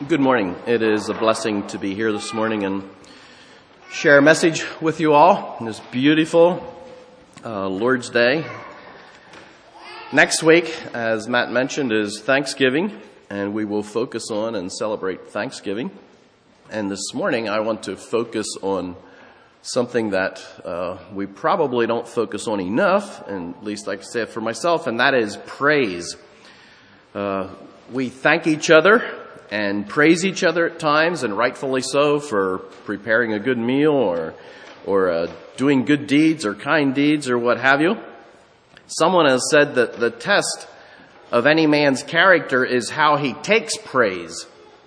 Good morning. It is a blessing to be here this morning and share a message with you all on this beautiful Lord's Day. Next week, as Matt mentioned, is Thanksgiving, and we will focus on and celebrate Thanksgiving. And this morning, I want to focus on something that we probably don't focus on enough, and at least I can say it for myself, and that is praise. We thank each other and praise each other at times, and rightfully so, for preparing a good meal or doing good deeds or kind deeds or what have you. Someone has said that the test of any man's character is how he takes praise.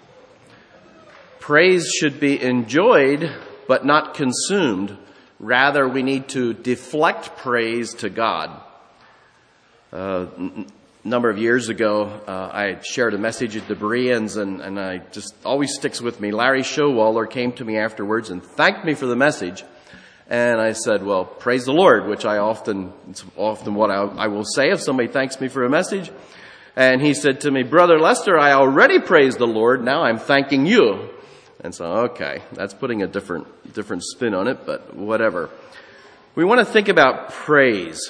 Praise should be enjoyed but not consumed. Rather, we need to deflect praise to God. Number of years ago, I shared a message at the Bereans, and I just always sticks with me. Larry Showalter came to me afterwards and thanked me for the message. And I said, well, praise the Lord, which it's often what I will say if somebody thanks me for a message. And he said to me, Brother Lester, I already praised the Lord. Now I'm thanking you. And so, okay, that's putting a different spin on it, but whatever. We want to think about praise.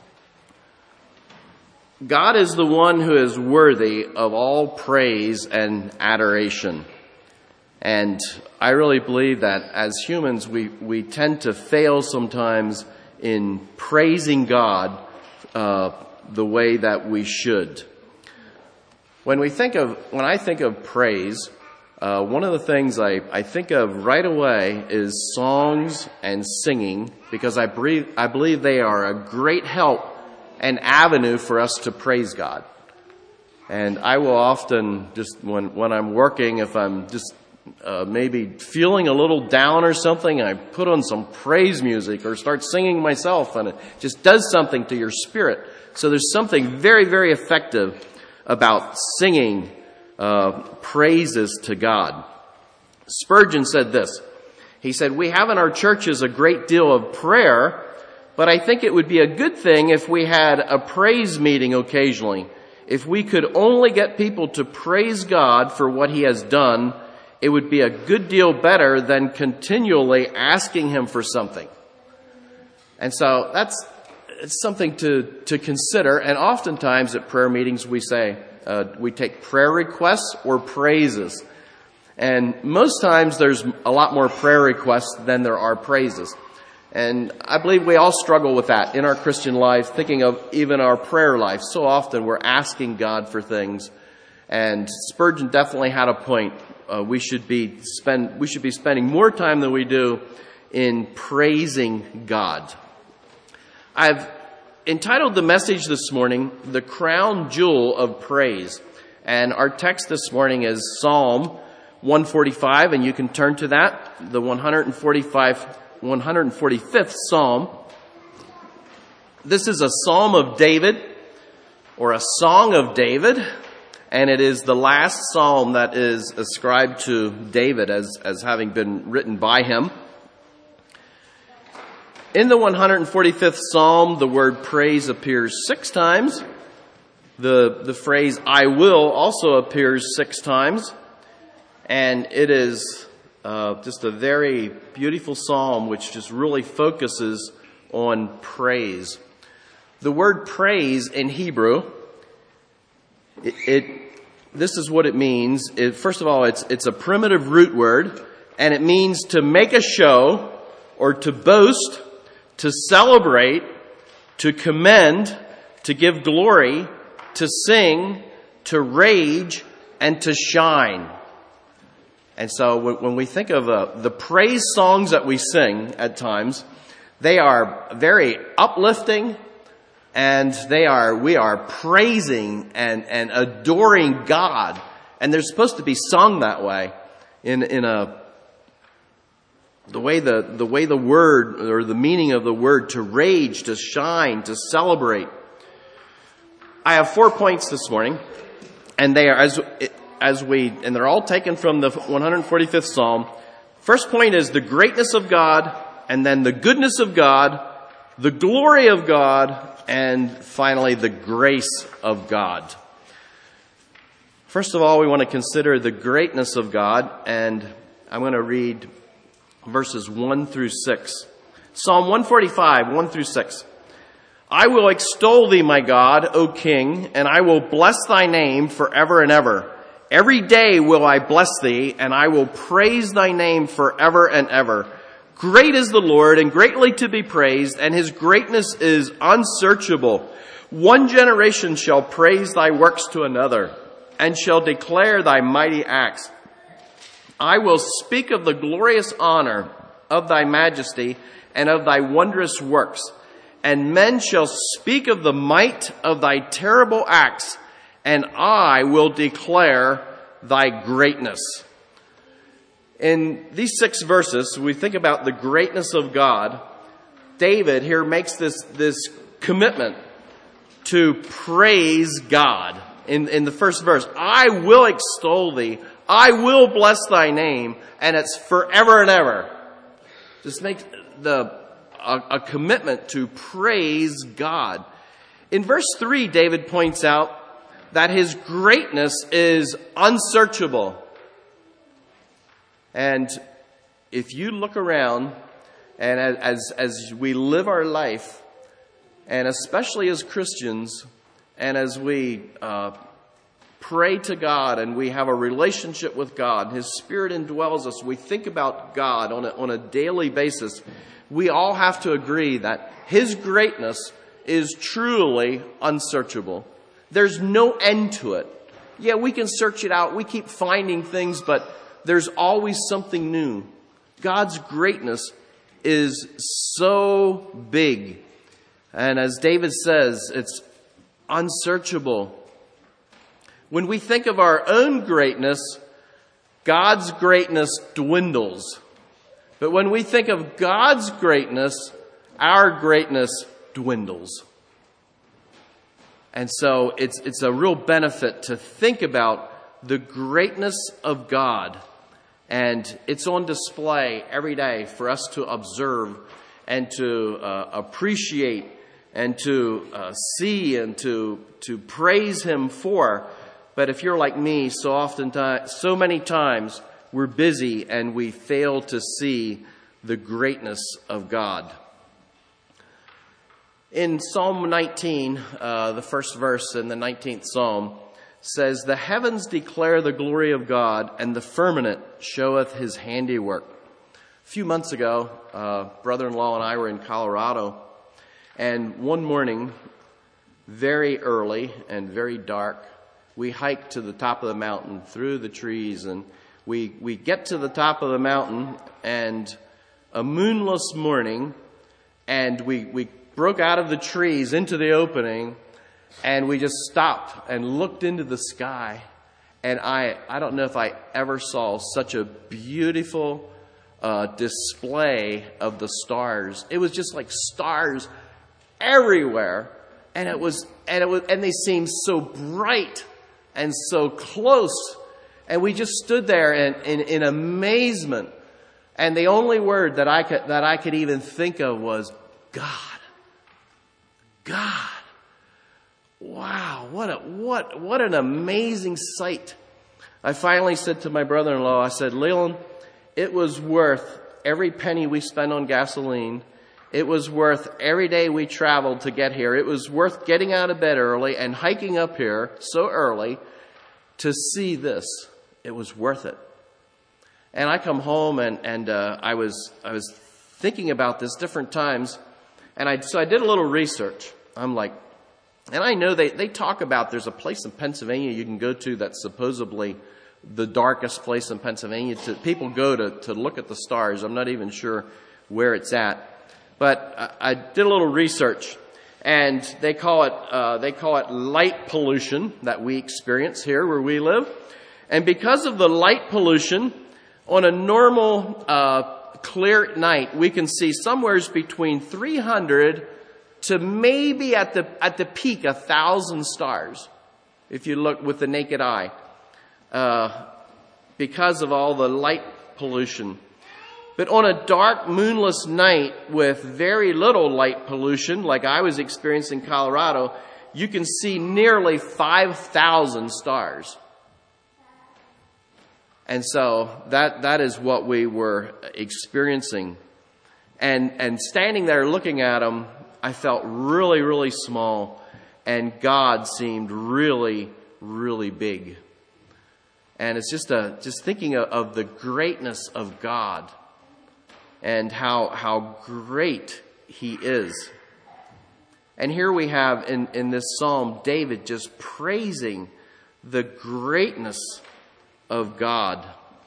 God is the one who is worthy of all praise and adoration. And I really believe that as humans, we tend to fail sometimes in praising God the way that we should. When I think of praise, one of the things I think of right away is songs and singing, because I believe they are a great help, an avenue for us to praise God. And I will often just, when I'm working, if I'm just maybe feeling a little down or something, I put on some praise music or start singing myself, and it just does something to your spirit. So there's something very, very effective about singing praises to God. Spurgeon said this. He said, we have in our churches a great deal of prayer, but I think it would be a good thing if we had a praise meeting occasionally. If we could only get people to praise God for what He has done, it would be a good deal better than continually asking Him for something. And so it's something to consider. And oftentimes at prayer meetings we say, we take prayer requests or praises. And most times there's a lot more prayer requests than there are praises. And I believe we all struggle with that in our Christian life, thinking of even our prayer life. So often we're asking God for things. And Spurgeon definitely had a point. We should be spending more time than we do in praising God. I've entitled the message this morning, The Crown Jewel of Praise. And our text this morning is Psalm 145, and you can turn to that, the 145th Psalm. This is a Psalm of David, or a Song of David, and it is the last Psalm that is ascribed to David as having been written by him. In the 145th Psalm, the word praise appears 6 times. The phrase I will also appears 6 times. And it is just a very beautiful psalm which just really focuses on praise. The word praise in Hebrew, this is what it means. First of all, it's a primitive root word, and it means to make a show or to boast, to celebrate, to commend, to give glory, to sing, to rage, and to shine. And so when we think of the praise songs that we sing at times, they are very uplifting, and we are praising and adoring God. And they're supposed to be sung that way the way the word, or the meaning of the word, to rage, to shine, to celebrate. I have 4 points this morning, and they are and they're all taken from the 145th Psalm. First point is the greatness of God, and then the goodness of God, the glory of God, and finally the grace of God. First of all, we want to consider the greatness of God, and I'm going to read verses 1 through 6. Psalm 145, 1 through 6. I will extol thee, my God, O King, and I will bless thy name forever and ever. Every day will I bless thee, and I will praise thy name forever and ever. Great is the Lord, and greatly to be praised, and his greatness is unsearchable. One generation shall praise thy works to another, and shall declare thy mighty acts. I will speak of the glorious honor of thy majesty, and of thy wondrous works. And men shall speak of the might of thy terrible acts, and I will declare thy greatness. In these 6 verses, we think about the greatness of God. David here makes this commitment to praise God. In the first verse, I will extol thee, I will bless thy name, and it's forever and ever. Just make a commitment to praise God. In verse 3, David points out that his greatness is unsearchable. And if you look around, and as we live our life, and especially as Christians, and as we pray to God and we have a relationship with God, his Spirit indwells us, we think about God on a daily basis, we all have to agree that his greatness is truly unsearchable. There's no end to it. Yeah, we can search it out. We keep finding things, but there's always something new. God's greatness is so big. And as David says, it's unsearchable. When we think of our own greatness, God's greatness dwindles. But when we think of God's greatness, our greatness dwindles. And so it's a real benefit to think about the greatness of God. And it's on display every day for us to observe and to appreciate and to see and to praise him for. But if you're like me, so many times we're busy and we fail to see the greatness of God. In Psalm 19, the first verse in the 19th Psalm says, the heavens declare the glory of God, and the firmament showeth his handiwork. A few months ago, brother-in-law and I were in Colorado, and one morning, very early and very dark, we hiked to the top of the mountain through the trees, and we get to the top of the mountain, and a moonless morning, and we broke out of the trees into the opening, and we just stopped and looked into the sky. And I don't know if I ever saw such a beautiful display of the stars. It was just like stars everywhere, and they seemed so bright and so close. And we just stood there in amazement. And the only word that I could even think of was God. God. Wow, what an amazing sight. I finally said to my brother-in-law, I said, Leland, it was worth every penny we spent on gasoline. It was worth every day we traveled to get here. It was worth getting out of bed early and hiking up here so early to see this. It was worth it. And I come home and I was thinking about this different times, and so I did a little research. I'm like, and I know they talk about there's a place in Pennsylvania you can go to that's supposedly the darkest place in Pennsylvania. People go to look at the stars. I'm not even sure where it's at. But I did a little research, and they call it light pollution that we experience here where we live. And because of the light pollution, on a normal clear night, we can see somewhere between 300 to maybe at the peak 1,000 stars, if you look with the naked eye, because of all the light pollution. But on a dark, moonless night with very little light pollution, like I was experiencing in Colorado, you can see nearly 5,000 stars. And so that is what we were experiencing. And standing there looking at them, I felt really, really small, and God seemed really, really big. And it's just thinking of the greatness of God and how great He is. And here we have in this psalm, David just praising the greatness of God.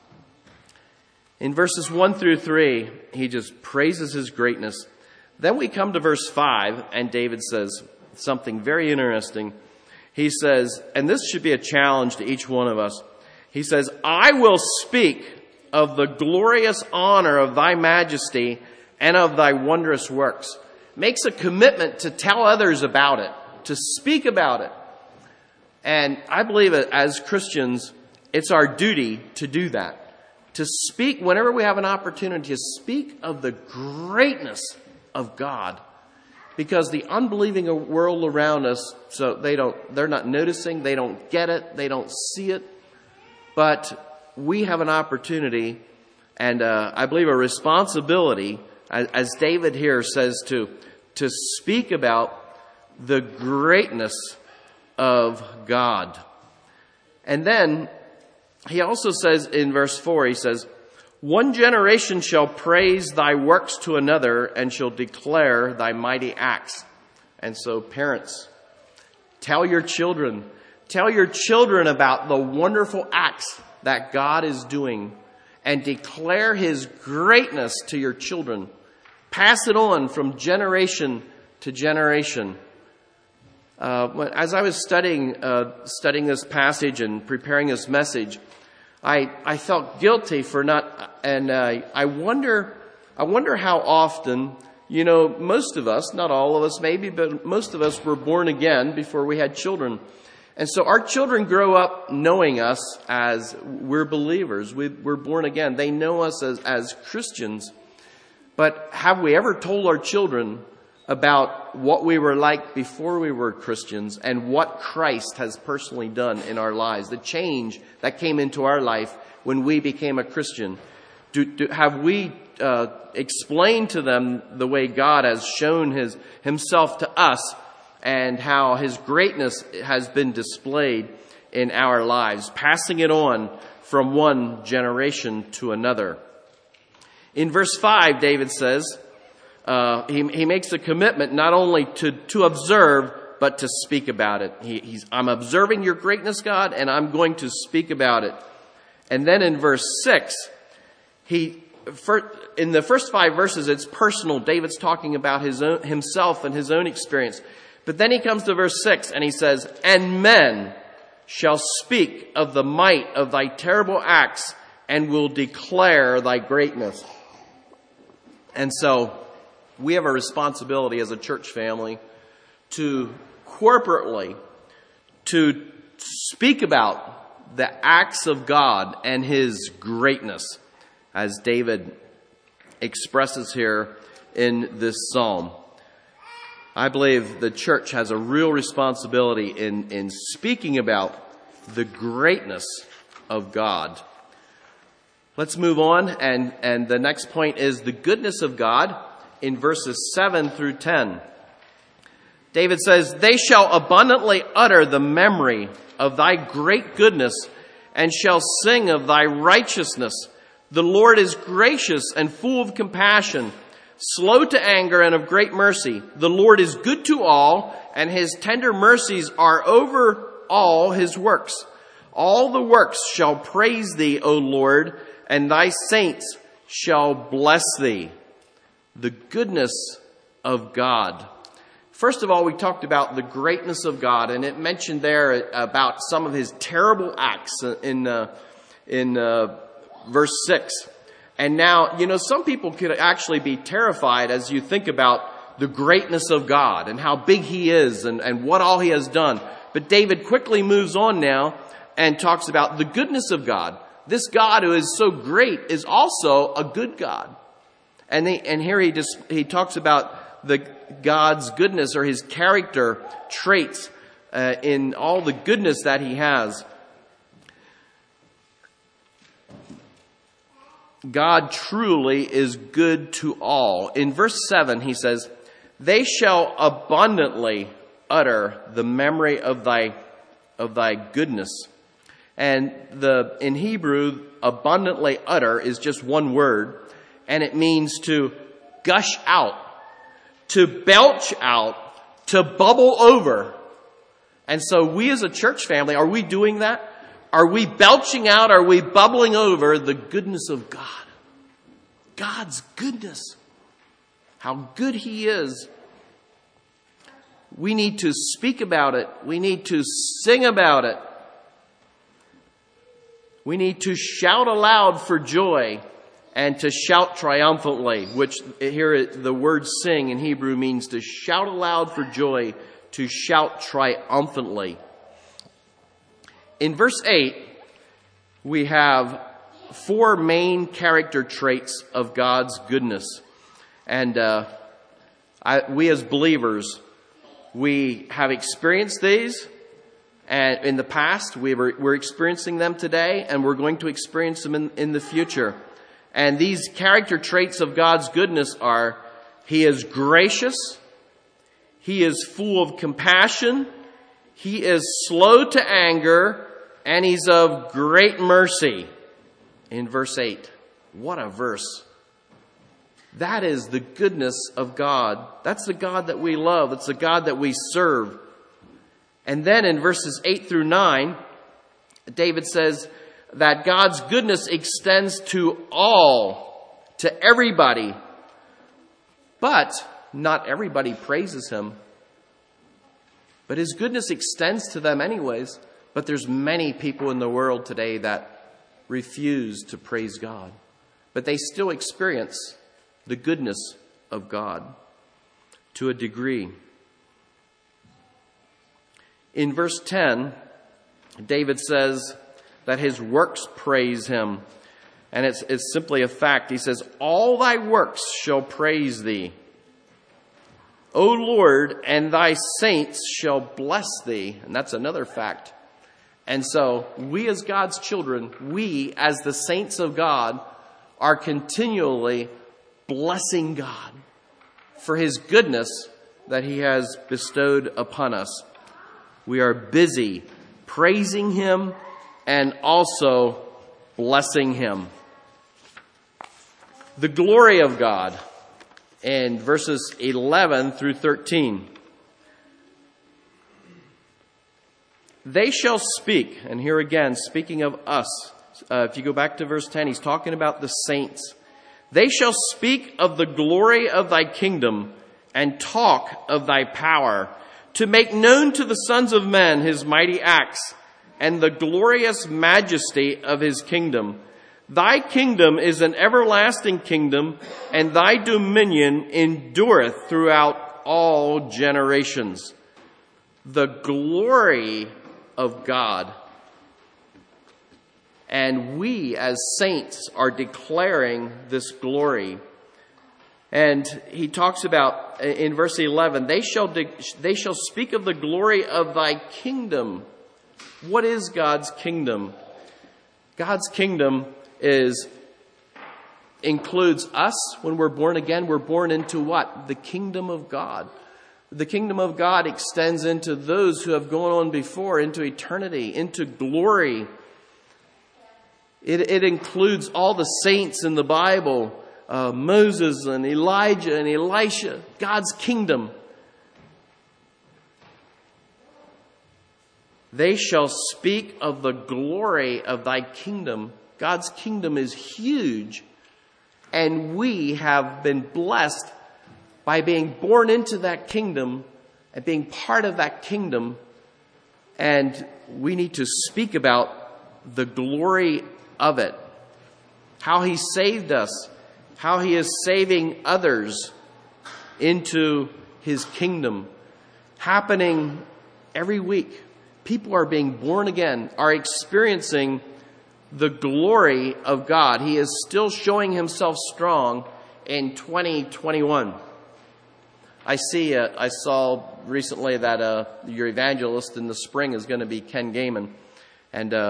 In verses 1 through 3, he just praises his greatness. Then we come to verse 5, and David says something very interesting. He says, and this should be a challenge to each one of us. He says, I will speak of the glorious honor of thy majesty and of thy wondrous works. Makes a commitment to tell others about it, to speak about it. And I believe that as Christians, it's our duty to do that. To speak, whenever we have an opportunity, to speak of the greatness of God. Because the unbelieving world around us, so they're not noticing, they don't get it, they don't see it. But we have an opportunity and I believe a responsibility, as David here says, to speak about the greatness of God. And then he also says in verse 4, he says, one generation shall praise thy works to another and shall declare thy mighty acts. And so parents, tell your children about the wonderful acts that God is doing and declare his greatness to your children. Pass it on from generation to generation. As I was studying this passage and preparing this message, I felt guilty for not, and I wonder how often, most of us, not all of us maybe, but most of us were born again before we had children. And so our children grow up knowing us as we're believers. We're born again. They know us as Christians. But have we ever told our children about what we were like before we were Christians and what Christ has personally done in our lives, the change that came into our life when we became a Christian? Have we explained to them the way God has shown himself to us and how his greatness has been displayed in our lives, passing it on from one generation to another? In verse 5, David says, he makes a commitment not only to observe, but to speak about it. I'm observing your greatness, God, and I'm going to speak about it. And then in verse 6, in the first 5 verses, it's personal. David's talking about himself and his own experience. But then he comes to verse 6 and he says, and men shall speak of the might of thy terrible acts and will declare thy greatness. And so we have a responsibility as a church family to corporately to speak about the acts of God and his greatness, as David expresses here in this psalm. I believe the church has a real responsibility in speaking about the greatness of God. Let's move on, and the next point is the goodness of God in verses 7 through 10. David says, they shall abundantly utter the memory of thy great goodness and shall sing of thy righteousness. The Lord is gracious and full of compassion, slow to anger and of great mercy. The Lord is good to all, and his tender mercies are over all his works. All the works shall praise thee, O Lord, and thy saints shall bless thee. The goodness of God. First of all, we talked about the greatness of God, and it mentioned there about some of his terrible acts in verse 6. And now, some people could actually be terrified as you think about the greatness of God and how big he is and what all he has done. But David quickly moves on now and talks about the goodness of God. This God who is so great is also a good God. And here he talks about the God's goodness or his character traits in all the goodness that he has. God truly is good to all. In verse 7, he says, they shall abundantly utter the memory of thy goodness. And in Hebrew, abundantly utter is just one word, and it means to gush out, to belch out, to bubble over. And so we as a church family, are we doing that? Are we belching out? Are we bubbling over the goodness of God? God's goodness. How good He is. We need to speak about it. We need to sing about it. We need to shout aloud for joy and to shout triumphantly, which here the word sing in Hebrew means to shout aloud for joy, to shout triumphantly. In verse 8, we have 4 main character traits of God's goodness. And we as believers, we have experienced these. And in the past, we're experiencing them today, and we're going to experience them in the future. And these character traits of God's goodness are, He is gracious, He is full of compassion, He is slow to anger, and He's of great mercy. In verse 8. What a verse. That is the goodness of God. That's the God that we love. It's the God that we serve. And then in verses 8 through 9, David says that God's goodness extends to all, to everybody. But not everybody praises Him. But His goodness extends to them anyways. But there's many people in the world today that refuse to praise God. But they still experience the goodness of God to a degree. In verse 10, David says that His works praise Him. And it's simply a fact. He says, all thy works shall praise thee, O Lord, and thy saints shall bless thee. And that's another fact. And so we as God's children, we as the saints of God, are continually blessing God for His goodness that He has bestowed upon us. We are busy praising Him and also blessing Him. The glory of God in verses 11 through 13. They shall speak, and here again, speaking of us, if you go back to verse 10, he's talking about the saints. They shall speak of the glory of thy kingdom and talk of thy power, to make known to the sons of men his mighty acts and the glorious majesty of his kingdom. Thy kingdom is an everlasting kingdom, and thy dominion endureth throughout all generations. The glory of God. And we as saints are declaring this glory. And he talks about in verse 11, they shall speak of the glory of thy kingdom. What is God's kingdom? God's kingdom includes us. When we're born again, we're born into what? The kingdom of God. The kingdom of God extends into those who have gone on before, into eternity, into glory. It includes all the saints in the Bible, Moses and Elijah and Elisha, God's kingdom. They shall speak of the glory of thy kingdom. God's kingdom is huge, and we have been blessed by being born into that kingdom and being part of that kingdom. And we need to speak about the glory of it, how he saved us, how he is saving others into his kingdom, happening every week. People are being born again, are experiencing the glory of God. He is still showing himself strong in 2021. I saw recently that your evangelist in the spring is going to be Ken Gaiman. And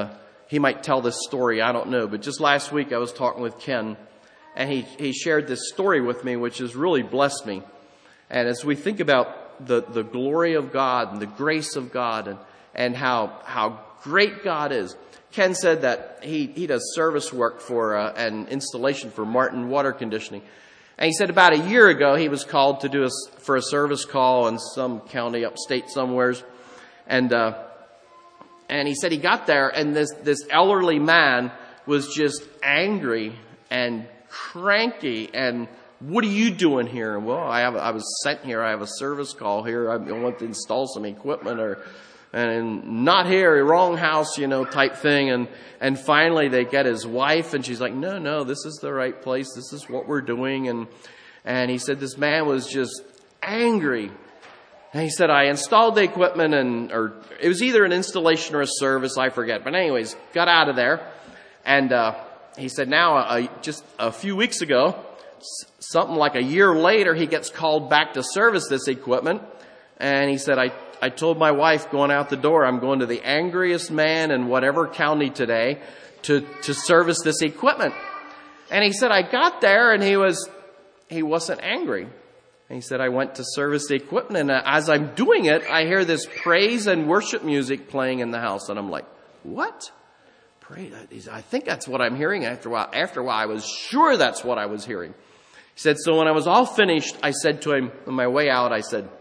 he might tell this story. I don't know. But just last week I was talking with Ken, and he shared this story with me, which has really blessed me. And as we think about the glory of God and the grace of God and how great God is, Ken said that he does service work for an installation for Martin Water Conditioning. And he said about a year ago he was called to do for a service call in some county upstate somewheres. And he said he got there, and this elderly man was just angry and cranky. And what are you doing here? And, well, I was sent here. I have a service call here. I want to install some equipment and not here, wrong house, type thing. And finally they get his wife, and she's like, no, this is the right place. This is what we're doing. And he said this man was just angry. And he said, I installed the equipment, or it was either an installation or a service, I forget. But anyways, got out of there. And he said now, just a few weeks ago, something like a year later, he gets called back to service this equipment. And he said, I told my wife going out the door, I'm going to the angriest man in whatever county today to service this equipment. And he said, I got there and he wasn't angry. And he said, I went to service the equipment, and as I'm doing it, I hear this praise and worship music playing in the house. And I'm like, what? Praise? I think that's what I'm hearing. After a while, I was sure that's what I was hearing. He said, so when I was all finished, I said to him on my way out, I said,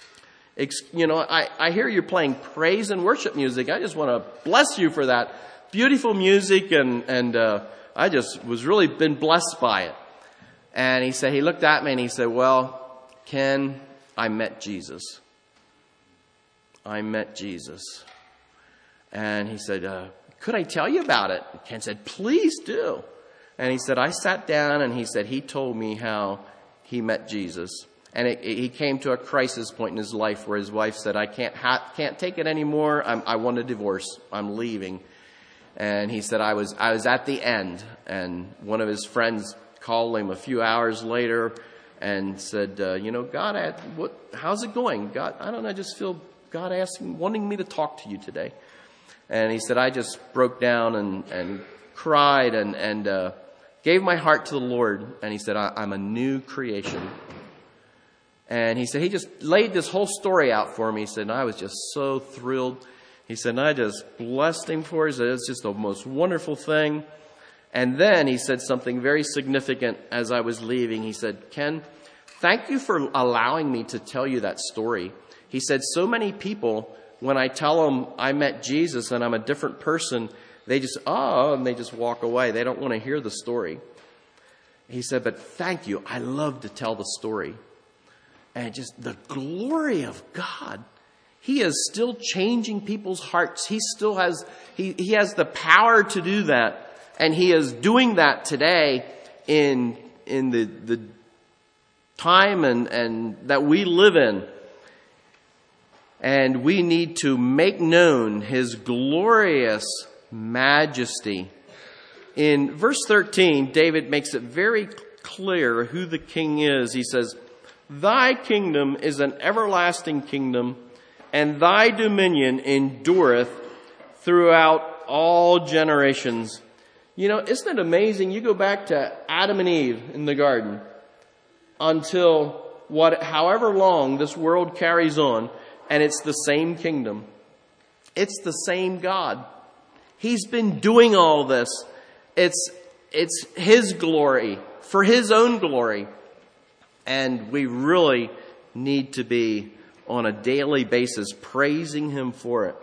I hear you're playing praise and worship music. I just want to bless you for that beautiful music, and I just was really been blessed by it. And he looked at me and he said, well, Ken, I met Jesus. I met Jesus. And he said, could I tell you about it? And Ken said, please do. And he said, I sat down, and he said, he told me how he met Jesus. And he came to a crisis point in his life where his wife said, I can't take it anymore. I want a divorce. I'm leaving. And he said, I was at the end. And one of his friends called him a few hours later and said, God, how's it going? God, I don't know, I just feel God wanting me to talk to you today. And he said, I just broke down and cried and gave my heart to the Lord. And he said, I'm a new creation. And he said, he just laid this whole story out for me. He said, and I was just so thrilled. He said, and I just blessed him for it. He said, it's just the most wonderful thing. And then he said something very significant as I was leaving. He said, Ken, thank you for allowing me to tell you that story. He said, so many people, when I tell them I met Jesus and I'm a different person, they just, and they just walk away. They don't want to hear the story. He said, but thank you. I love to tell the story. And just the glory of God. He is still changing people's hearts. He still has, he has the power to do that. And he is doing that today in the time and that we live in. And we need to make known his glorious majesty. In verse 13, David makes it very clear who the king is. He says, thy kingdom is an everlasting kingdom, and thy dominion endureth throughout all generations. Isn't it amazing? You go back to Adam and Eve in the garden until however long this world carries on, and it's the same kingdom. It's the same God. He's been doing all this. It's his glory, for his own glory. And we really need to be on a daily basis praising him for it.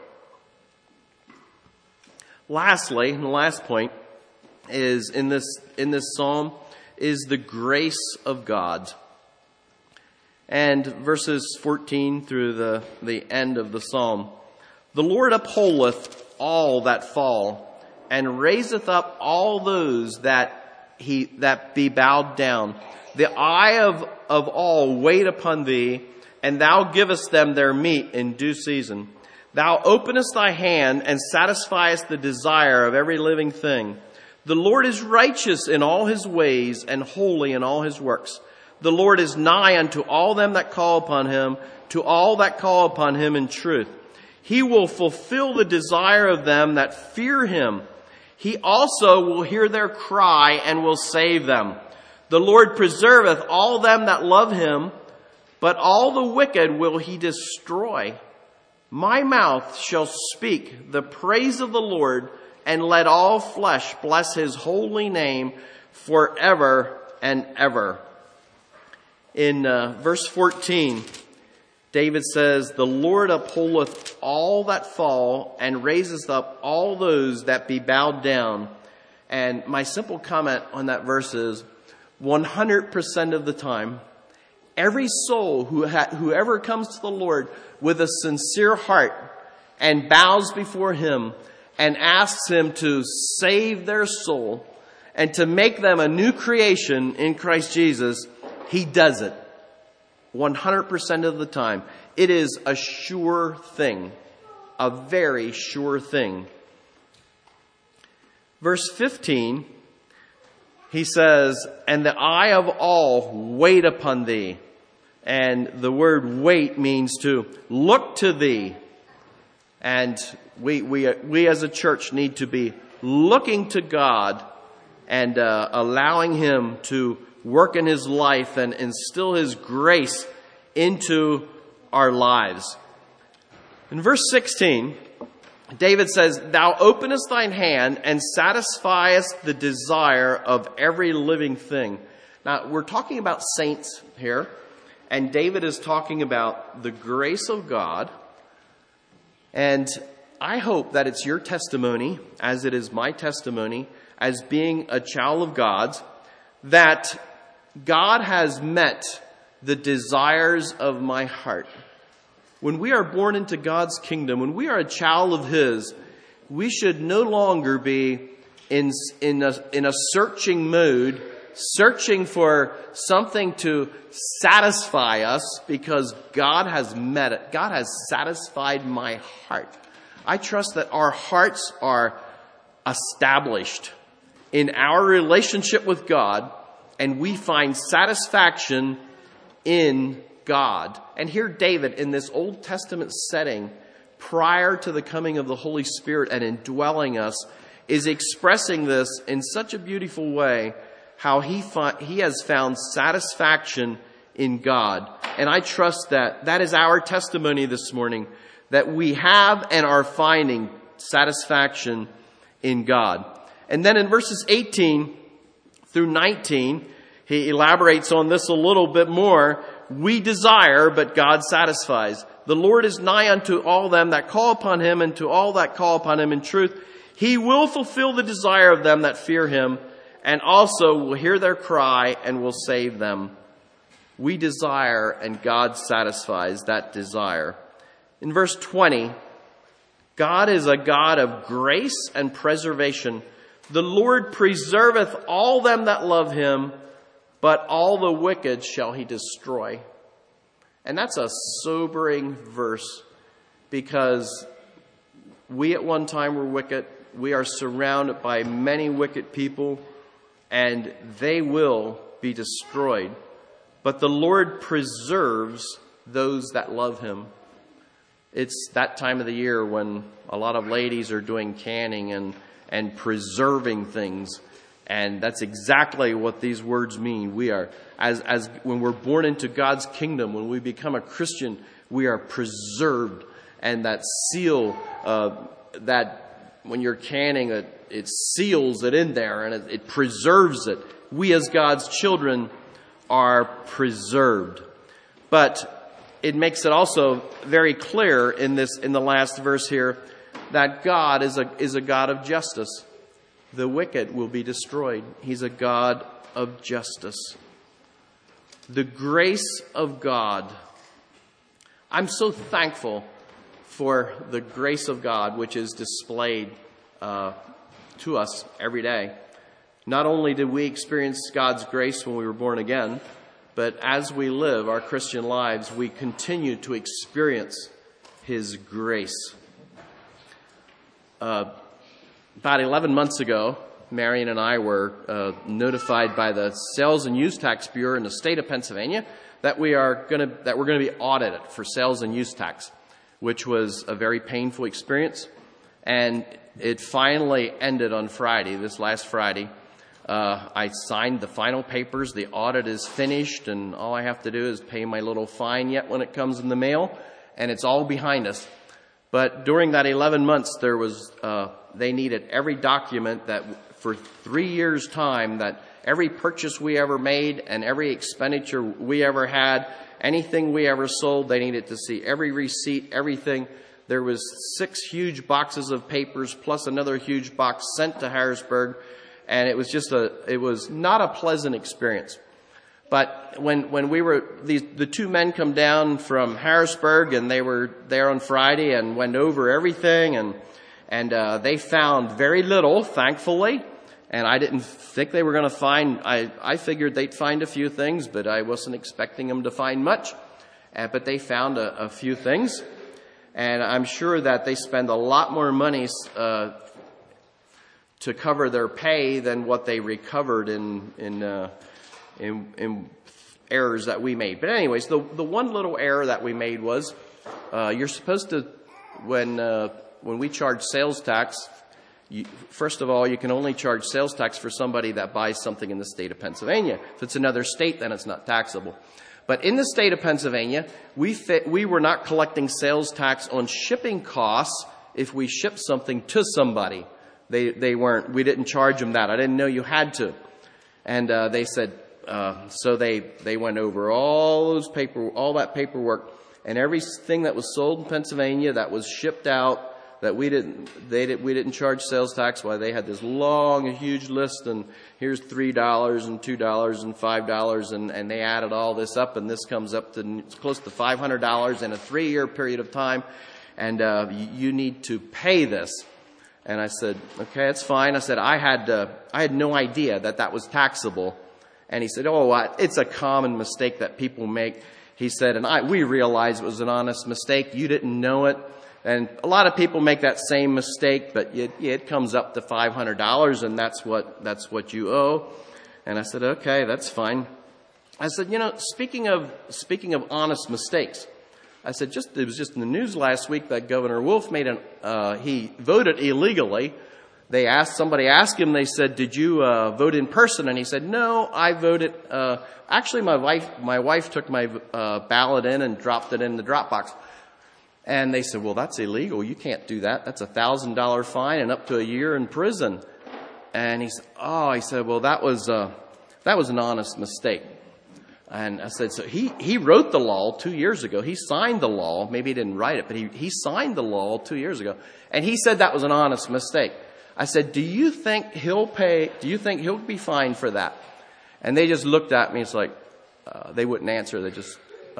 Lastly, and the last point is in this psalm is the grace of God. And verses 14 through the end of the psalm. The Lord upholdeth all that fall, and raiseth up all those that be bowed down. The eye of all wait upon thee, and thou givest them their meat in due season. Thou openest thy hand and satisfiest the desire of every living thing. The Lord is righteous in all his ways and holy in all his works. The Lord is nigh unto all them that call upon him, to all that call upon him in truth. He will fulfill the desire of them that fear him. He also will hear their cry and will save them. The Lord preserveth all them that love him, but all the wicked will he destroy. My mouth shall speak the praise of the Lord, and let all flesh bless his holy name forever and ever. In verse 14, David says, the Lord upholdeth all that fall, and raiseth up all those that be bowed down. And my simple comment on that verse is, 100% of the time, every soul whoever comes to the Lord with a sincere heart and bows before him and asks him to save their soul and to make them a new creation in Christ Jesus, he does it 100% of the time. It is a sure thing, a very sure thing. Verse 15, he says, and the eye of all wait upon thee. And the word wait means to look to thee. And we as a church need to be looking to God and allowing him to work in his life and instill his grace into our lives. In verse 16, David says, thou openest thine hand and satisfiest the desire of every living thing. Now, we're talking about saints here, and David is talking about the grace of God. And I hope that it's your testimony, as it is my testimony, as being a child of God's, that God has met the desires of my heart. When we are born into God's kingdom, when we are a child of his, we should no longer be in a searching mood, searching for something to satisfy us, because God has met it. God has satisfied my heart. I trust that our hearts are established in our relationship with God, and we find satisfaction in God. And here David, in this Old Testament setting, prior to the coming of the Holy Spirit and indwelling us, is expressing this in such a beautiful way, how he has found satisfaction in God. And I trust that that is our testimony this morning, that we have and are finding satisfaction in God. And then in verses 18 through 19, he elaborates on this a little bit more. We desire, but God satisfies. The Lord is nigh unto all them that call upon him, and to all that call upon him in truth. He will fulfill the desire of them that fear him, and also will hear their cry and will save them. We desire, and God satisfies that desire. In verse 20, God is a God of grace and preservation. The Lord preserveth all them that love him, but all the wicked shall he destroy. And that's a sobering verse, because we at one time were wicked. We are surrounded by many wicked people, and they will be destroyed. But the Lord preserves those that love him. It's that time of the year when a lot of ladies are doing canning and preserving things. And that's exactly what these words mean. We are, as when we're born into God's kingdom, when we become a Christian, we are preserved. And that seal, that when you're canning, it seals it in there and it preserves it. We as God's children are preserved. But it makes it also very clear in the last verse here that God is a God of justice. The wicked will be destroyed. He's a God of justice. The grace of God. I'm so thankful for the grace of God, which is displayed to us every day. Not only did we experience God's grace when we were born again, but as we live our Christian lives, we continue to experience his grace. About 11 months ago, Marion and I were notified by the Sales and Use Tax Bureau in the state of Pennsylvania that we're going to be audited for sales and use tax, which was a very painful experience. And it finally ended on Friday, this last Friday. I signed the final papers. The audit is finished, and all I have to do is pay my little fine yet when it comes in the mail, and it's all behind us. But during that 11 months, there was they needed every document that for 3 years' time, that every purchase we ever made and every expenditure we ever had, anything we ever sold, they needed to see every receipt, everything. There was 6 huge boxes of papers plus another huge box sent to Harrisburg. And it was it was not a pleasant experience. But when we were, the 2 men come down from Harrisburg, and they were there on Friday and went over everything, and they found very little, thankfully. And I didn't think they were going to find, I figured they'd find a few things, but I wasn't expecting them to find much. But they found a few things. And I'm sure that they spend a lot more money to cover their pay than what they recovered in errors that we made. But anyways, the one little error that we made was you're supposed to, when we charge sales tax, first of all, you can only charge sales tax for somebody that buys something in the state of Pennsylvania. If it's another state, then it's not taxable. But in the state of Pennsylvania, we were not collecting sales tax on shipping costs if we ship something to somebody. We didn't charge them that. I didn't know you had to. And they said, so they went over all that paperwork, and everything that was sold in Pennsylvania that was shipped out that we didn't charge sales tax. Why, they had this long, huge list, and here's $3 and $2 and $5, and they added all this up, and this comes up to close to $500 in a 3-year period of time, and you need to pay this. And I said, okay, it's fine. I said, I had no idea that was taxable. And he said, it's a common mistake that people make. He said, we realized it was an honest mistake. You didn't know it. And a lot of people make that same mistake, but it comes up to $500, and that's what you owe. And I said, okay, that's fine. I said, speaking of honest mistakes, I said, it was just in the news last week that Governor Wolf he voted illegally. Somebody asked him, they said, did you vote in person? And he said, no, I voted, actually my wife took my ballot in and dropped it in the drop box. And they said, well, that's illegal. You can't do that. That's a $1,000 fine and up to a year in prison. And he said, well, that was an honest mistake. And I said, so he wrote the law 2 years ago. He signed the law. Maybe he didn't write it, but he signed the law 2 years ago. And he said that was an honest mistake. I said, do you think he'll be fined for that? And they just looked at me. It's like, they wouldn't answer. They just,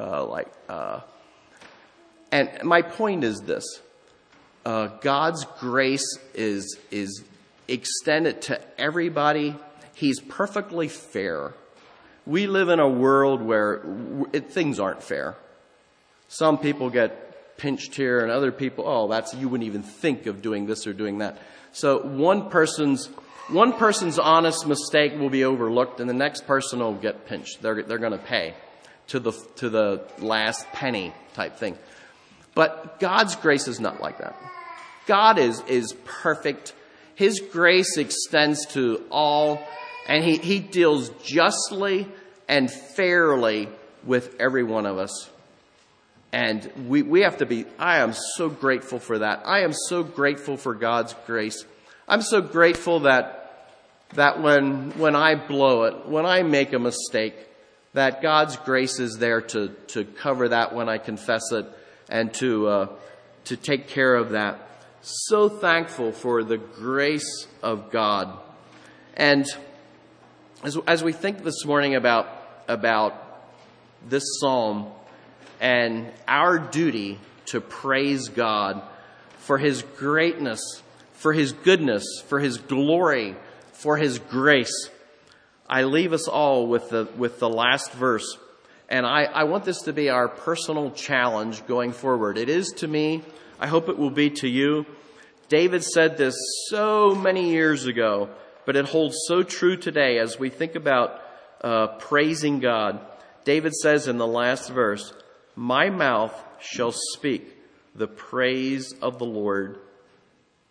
and my point is this. God's grace is extended to everybody. He's perfectly fair. We live in a world where things aren't fair. Some people get pinched here, and other people, you wouldn't even think of doing this or doing that. So one person's honest mistake will be overlooked, and the next person will get pinched. They're going to pay to the last penny type thing. But God's grace is not like that. God is perfect. His grace extends to all, and he deals justly and fairly with every one of us. And we have to be, I am so grateful for that. I am so grateful for God's grace. I'm so grateful that when I blow it, when I make a mistake, that God's grace is there to cover that when I confess it and to take care of that. So thankful for the grace of God. And as we think this morning about this psalm and our duty to praise God for His greatness, for His goodness, for His glory, for His grace, I leave us all with the last verse. And I want this to be our personal challenge going forward. It is to me. I hope it will be to you. David said this so many years ago, but it holds so true today as we think about praising God. David says in the last verse, "My mouth shall speak the praise of the Lord."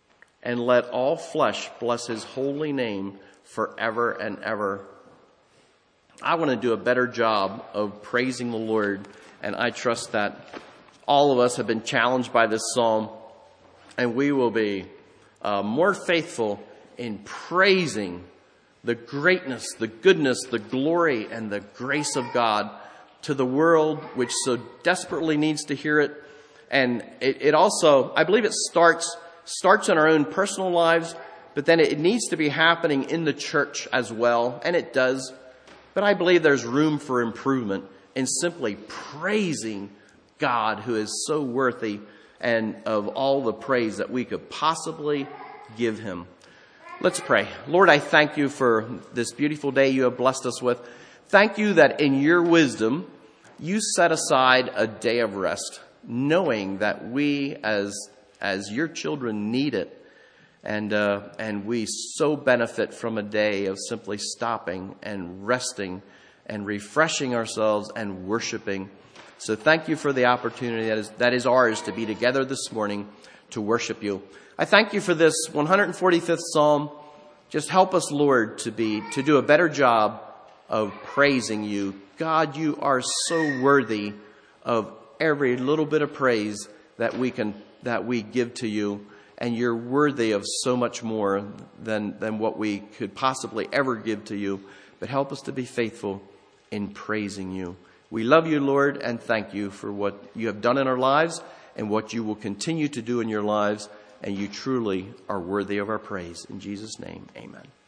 and let all flesh bless his holy name forever and ever. I want to do a better job of praising the Lord, and I trust that all of us have been challenged by this psalm, and we will be more faithful in praising the greatness, the goodness, the glory, and the grace of God to the world, which so desperately needs to hear it. And it also, I believe it starts in our own personal lives, but then it needs to be happening in the church as well, and it does. But I believe there's room for improvement in simply praising God, who is so worthy and of all the praise that we could possibly give him. Let's pray. Lord, I thank you for this beautiful day you have blessed us with. Thank you that in your wisdom, you set aside a day of rest, knowing that we as your children need it. And we so benefit from a day of simply stopping and resting and refreshing ourselves and worshiping. So thank you for the opportunity that is ours to be together this morning to worship you. I thank you for this 145th Psalm. Just help us, Lord, to do a better job of praising you. God, you are so worthy of every little bit of praise that we give to you. And you're worthy of so much more than what we could possibly ever give to you. But help us to be faithful in praising you. We love you, Lord, and thank you for what you have done in our lives and what you will continue to do in your lives. And you truly are worthy of our praise. In Jesus' name, amen.